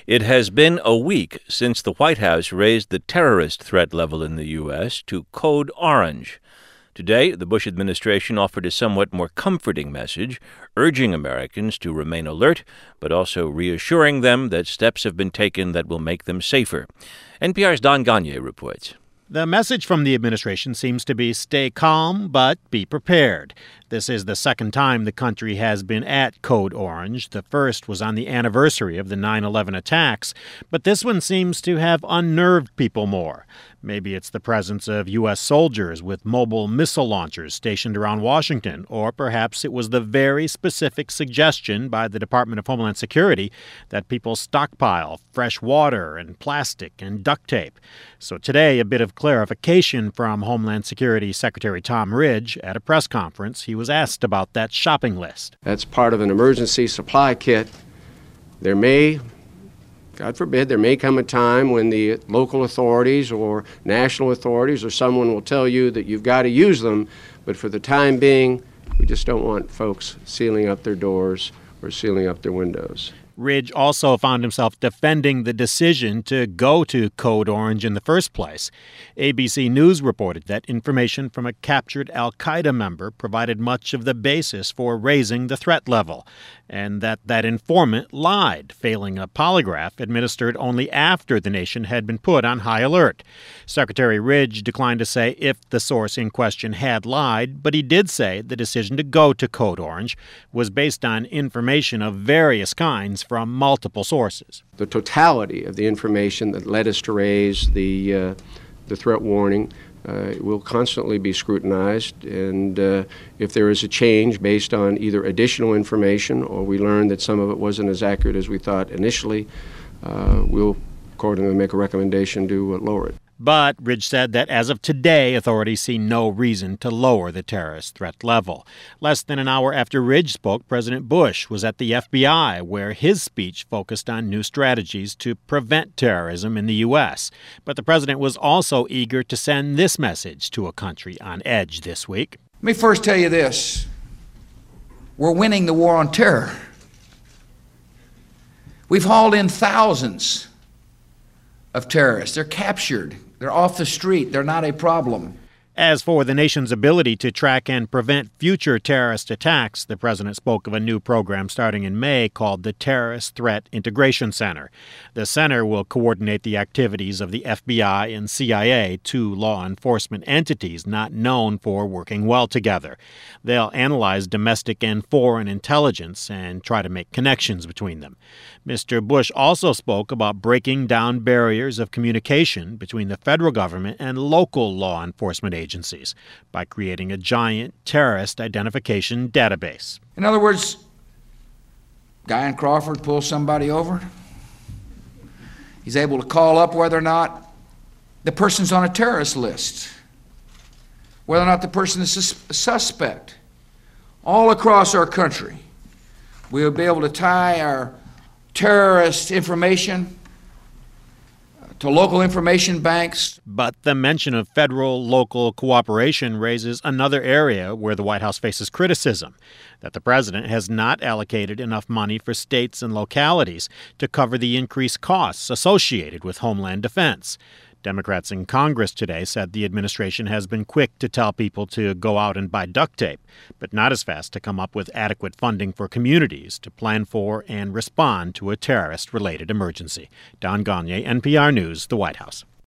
It has been a week since the White House raised the terrorist threat level in the U.S. to Code Orange. Today, the Bush administration offered a somewhat more comforting message, urging Americans to remain alert, but also reassuring them that steps have been taken that will make them safer. NPR's Don Gonyea reports. The message from the administration seems to be stay calm, but be prepared. This is the second time the country has been at Code Orange. The first was on the anniversary of the 9/11 attacks, but this one seems to have unnerved people more. Maybe it's the presence of U.S. soldiers with mobile missile launchers stationed around Washington, or perhaps it was the very specific suggestion by the Department of Homeland Security that people stockpile fresh water and plastic and duct tape. So today, a bit of clarification from Homeland Security Secretary Tom Ridge at a press conference. He was asked about that shopping list. That's part of an emergency supply kit. There may, God forbid, there may come a time when the local authorities or national authorities or someone will tell you that you've got to use them, but for the time being, we just don't want folks sealing up their doors or sealing up their windows. Ridge also found himself defending the decision to go to Code Orange in the first place. ABC News reported that information from a captured al-Qaeda member provided much of the basis for raising the threat level, and that informant lied, failing a polygraph administered only after the nation had been put on high alert. Secretary Ridge declined to say if the source in question had lied, but he did say the decision to go to Code Orange was based on information of various kinds from multiple sources. The totality of the information that led us to raise the threat warning will constantly be scrutinized, and if there is a change based on either additional information or we learn that some of it wasn't as accurate as we thought initially, we'll accordingly make a recommendation to lower it. But Ridge said that as of today, authorities see no reason to lower the terrorist threat level. Less than an hour after Ridge spoke, President Bush was at the FBI, where his speech focused on new strategies to prevent terrorism in the U.S. But the president was also eager to send this message to a country on edge this week. Let me first tell you this. We're winning the war on terror. We've hauled in thousands of terrorists. They're captured. They're off the street. They're not a problem. As for the nation's ability to track and prevent future terrorist attacks, the president spoke of a new program starting in May called the Terrorist Threat Integration Center. The center will coordinate the activities of the FBI and CIA, two law enforcement entities not known for working well together. They'll analyze domestic and foreign intelligence and try to make connections between them. Mr. Bush also spoke about breaking down barriers of communication between the federal government and local law enforcement agencies by creating a giant terrorist identification database. In other words, Guy in Crawford pulls somebody over. He's able to call up whether or not the person's on a terrorist list, whether or not the person is a suspect. All across our country, we'll be able to tie our terrorist information to local information banks. But the mention of federal-local cooperation raises another area where the White House faces criticism, that the president has not allocated enough money for states and localities to cover the increased costs associated with homeland defense. Democrats in Congress today said the administration has been quick to tell people to go out and buy duct tape, but not as fast to come up with adequate funding for communities to plan for and respond to a terrorist-related emergency. Don Gonyea, NPR News, the White House.